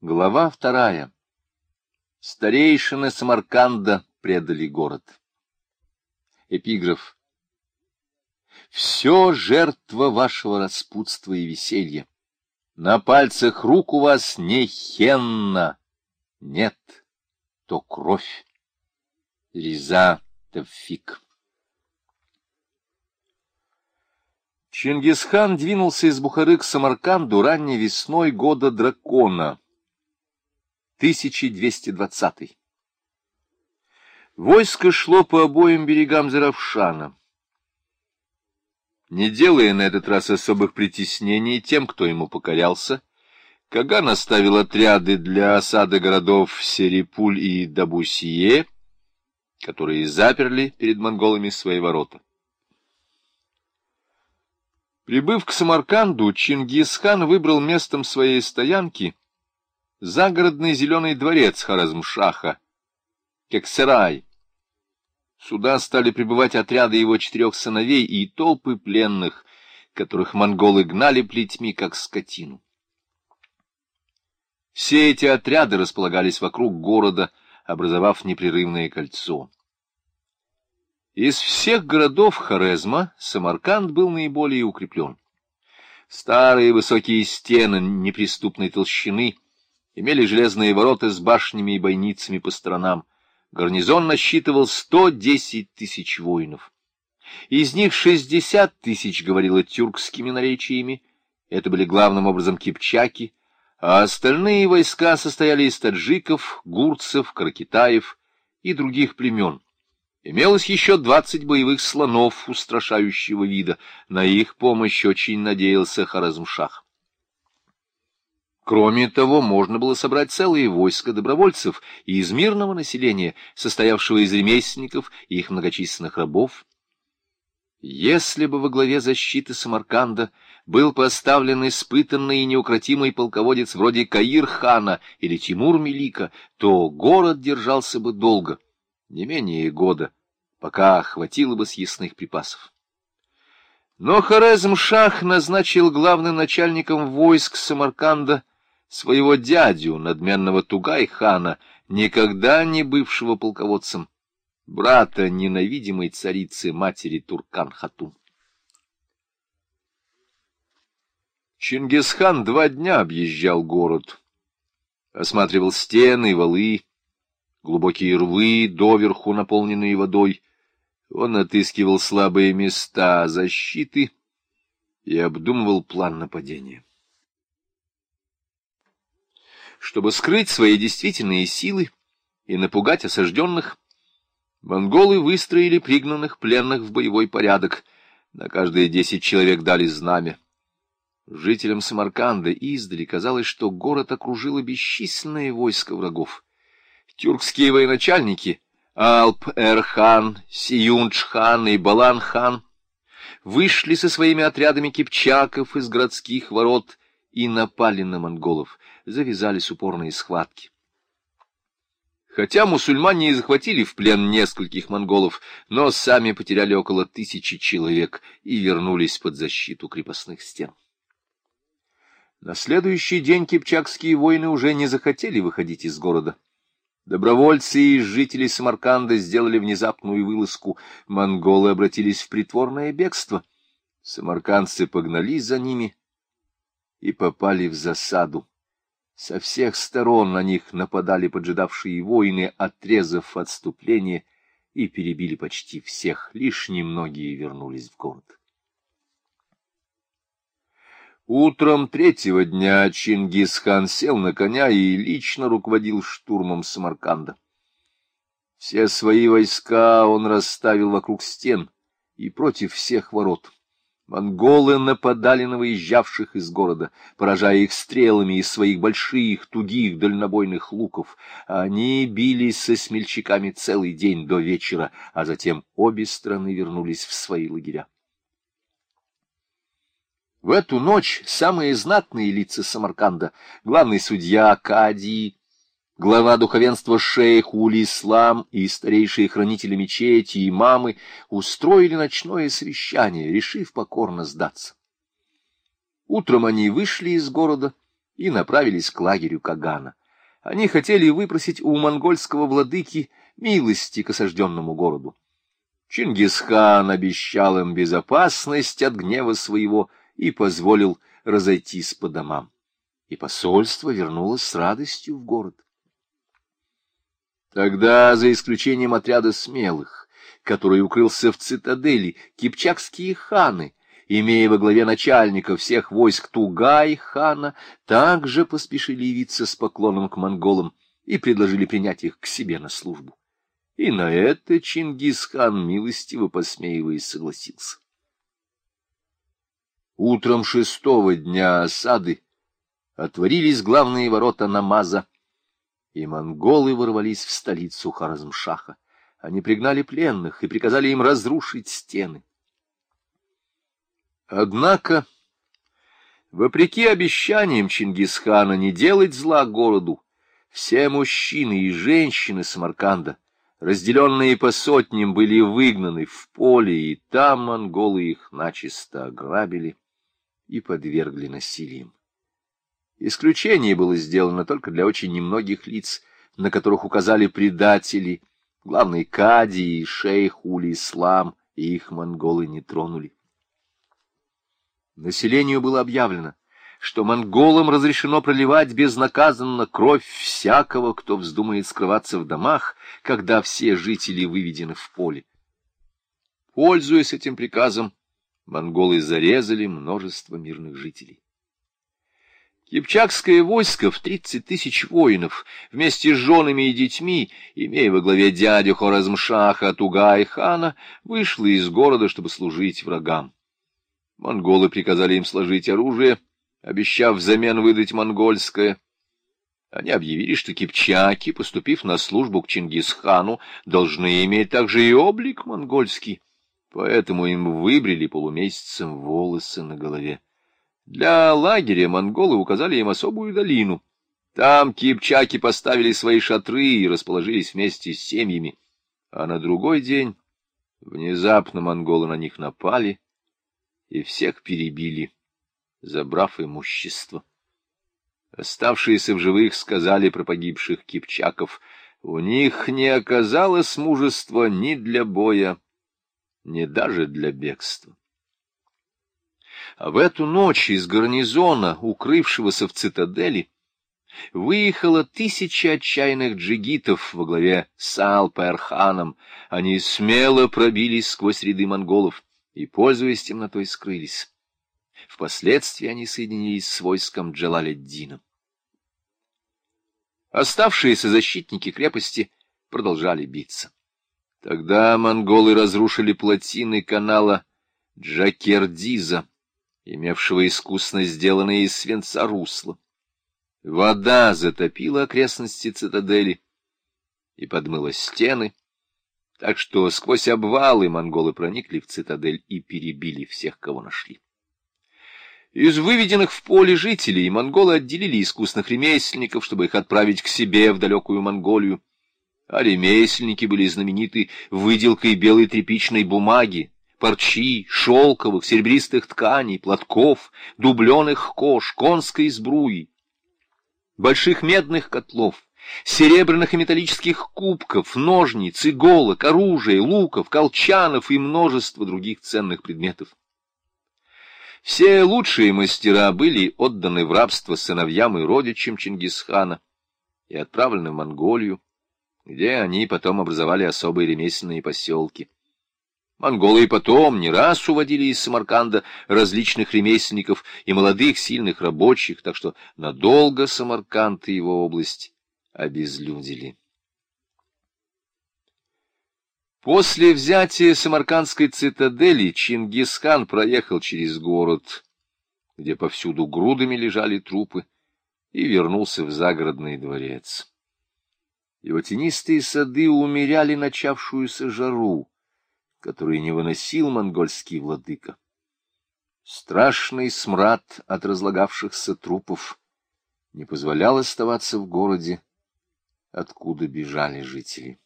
Глава 2. Старейшины Самарканда предали город. Эпиграф. Все жертва вашего распутства и веселья. На пальцах рук у вас не хенна, нет, то кровь. Реза Тавфик. Чингисхан двинулся из Бухары к Самарканду ранней весной года дракона, 1220. Войско шло по обоим берегам Заравшана, не делая на этот раз особых притеснений тем, кто ему покорялся. Каган оставил отряды для осады городов Серипуль и Дабусие, которые заперли перед монголами свои ворота. Прибыв к Самарканду, Чингисхан выбрал местом своей стоянки загородный зеленый дворец Хорезм-Шаха, Кексерай. Сюда стали прибывать отряды его 4 сыновей и толпы пленных, которых монголы гнали плетьми, как скотину. Все эти отряды располагались вокруг города, образовав непрерывное кольцо. Из всех городов Хорезма Самарканд был наиболее укреплен. Старые высокие стены неприступной толщины имели железные ворота с башнями и бойницами по сторонам. Гарнизон насчитывал 110 тысяч воинов. Из них 60 тысяч говорило тюркскими наречиями, это были главным образом кипчаки, а остальные войска состояли из таджиков, гурцев, каракитаев и других племен. Имелось еще 20 боевых слонов устрашающего вида, на их помощь очень надеялся Хорезм-Шах. Кроме того, можно было собрать целые войска добровольцев и из мирного населения, состоявшего из ремесленников и их многочисленных рабов. Если бы во главе защиты Самарканда был поставлен испытанный и неукротимый полководец вроде Каир-хана или Тимур-Мелика, то город держался бы долго, не менее года, пока хватило бы съестных припасов. Но Хорезм-Шах назначил главным начальником войск Самарканда своего дядю, надменного Тугай-хана, никогда не бывшего полководцем, брата ненавидимой царицы матери Туркан-хатун. Чингисхан 2 дня объезжал город, осматривал стены, валы, глубокие рвы, доверху наполненные водой. Он отыскивал слабые места защиты и обдумывал план нападения. Чтобы скрыть свои действительные силы и напугать осажденных, монголы выстроили пригнанных пленных в боевой порядок. На каждые 10 человек дали знамя. Жителям Самарканда издали казалось, что город окружило бесчисленное войско врагов. Тюркские военачальники Алп-эр-хан, Сиюндж-хан и Балан-хан вышли со своими отрядами кипчаков из городских ворот и напали на монголов. Завязались упорные схватки. Хотя мусульмане и захватили в плен нескольких монголов, но сами потеряли около 1000 человек и вернулись под защиту крепостных стен. На следующий день кипчакские воины уже не захотели выходить из города. Добровольцы и жители Самарканда сделали внезапную вылазку. Монголы обратились в притворное бегство. Самаркандцы погнались за ними и попали в засаду. Со всех сторон на них нападали поджидавшие воины, отрезав отступление, и перебили почти всех, лишь немногие вернулись в город. Утром 3-го дня Чингисхан сел на коня и лично руководил штурмом Самарканда. Все свои войска он расставил вокруг стен и против всех ворот. Монголы нападали на выезжавших из города, поражая их стрелами из своих больших, тугих, дальнобойных луков. Они бились со смельчаками целый день до вечера, а затем обе стороны вернулись в свои лагеря. В эту ночь самые знатные лица Самарканда, главный судья Кади, глава духовенства шейх Уль-Ислам и старейшие хранители мечети и имамы устроили ночное совещание, решив покорно сдаться. Утром они вышли из города и направились к лагерю Кагана. Они хотели выпросить у монгольского владыки милости к осажденному городу. Чингисхан обещал им безопасность от гнева своего и позволил разойтись по домам. И посольство вернулось с радостью в город. Тогда, за исключением отряда смелых, который укрылся в цитадели, кипчакские ханы, имея во главе начальника всех войск Тугай-хана, также поспешили явиться с поклоном к монголам и предложили принять их к себе на службу. И на это Чингисхан, милостиво посмеиваясь, согласился. Утром 6-го дня осады отворились главные ворота Намаза, и монголы ворвались в столицу Хорезмшаха. Они пригнали пленных и приказали им разрушить стены. Однако, вопреки обещаниям Чингисхана не делать зла городу, все мужчины и женщины Самарканда, разделенные по сотням, были выгнаны в поле, и там монголы их начисто ограбили и подвергли насилием. Исключение было сделано только для очень немногих лиц, на которых указали предатели, главный кади и шейх Уль-Ислам, и их монголы не тронули. Населению было объявлено, что монголам разрешено проливать безнаказанно кровь всякого, кто вздумает скрываться в домах, когда все жители выведены в поле. Пользуясь этим приказом, монголы зарезали множество мирных жителей. Кипчакское войско в 30 тысяч воинов, вместе с женами и детьми, имея во главе дядю Хорезмшаха Тугай-хана, вышло из города, чтобы служить врагам. Монголы приказали им сложить оружие, обещав взамен выдать монгольское. Они объявили, что кипчаки, поступив на службу к Чингисхану, должны иметь также и облик монгольский, поэтому им выбрили полумесяцем волосы на голове. Для лагеря монголы указали им особую долину. Там кипчаки поставили свои шатры и расположились вместе с семьями. А на другой день внезапно монголы на них напали и всех перебили, забрав имущество. Оставшиеся в живых сказали про погибших кипчаков: у них не оказалось мужества ни для боя, ни даже для бегства. А в эту ночь из гарнизона, укрывшегося в цитадели, выехало 1000 отчаянных джигитов во главе с Алп-эр-ханом. Они смело пробились сквозь ряды монголов и, пользуясь темнотой, скрылись. Впоследствии они соединились с войском Джалаледдина. Оставшиеся защитники крепости продолжали биться. Тогда монголы разрушили плотины канала Джакердиза, имевшего искусно сделанное из свинца русло. Вода затопила окрестности цитадели и подмыла стены, так что сквозь обвалы монголы проникли в цитадель и перебили всех, кого нашли. Из выведенных в поле жителей монголы отделили искусных ремесленников, чтобы их отправить к себе в далекую Монголию. А ремесленники были знамениты выделкой белой тряпичной бумаги, парчи, шелковых, серебристых тканей, платков, дубленых кож, конской сбруи, больших медных котлов, серебряных и металлических кубков, ножниц, иголок, оружия, луков, колчанов и множество других ценных предметов. Все лучшие мастера были отданы в рабство сыновьям и родичам Чингисхана и отправлены в Монголию, где они потом образовали особые ремесленные поселки. Монголы и потом не раз уводили из Самарканда различных ремесленников и молодых сильных рабочих, так что надолго Самарканд и его область обезлюдили. После взятия Самаркандской цитадели Чингисхан проехал через город, где повсюду грудами лежали трупы, и вернулся в загородный дворец. Его тенистые сады умеряли начавшуюся жару, который не выносил монгольский владыка. Страшный смрад от разлагавшихся трупов не позволял оставаться в городе, откуда бежали жители.